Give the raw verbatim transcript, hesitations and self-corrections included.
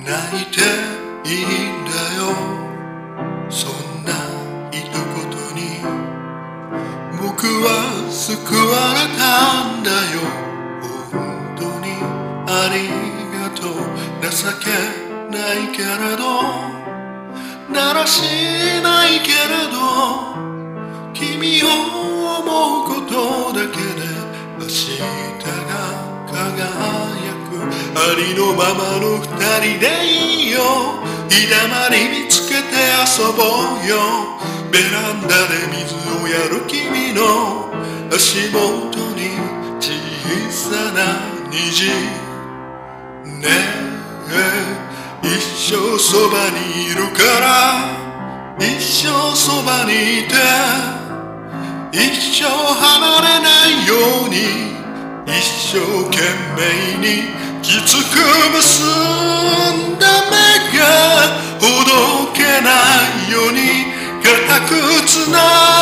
泣いていいんだよ、そんな一言に僕は救われたんだよ。本当にありがとう。情けないけれど、だらしないけれど、君を思うことだけで明日が輝く。ありのままの二人でいいよ。日だまり見つけて遊ぼうよ。ベランダで水をやる君の足元に小さな虹。ねえ、一生そばにいるから、一生そばにいて、一生離れないように、一生懸命にきつく結んだ目がほどけないように固くつな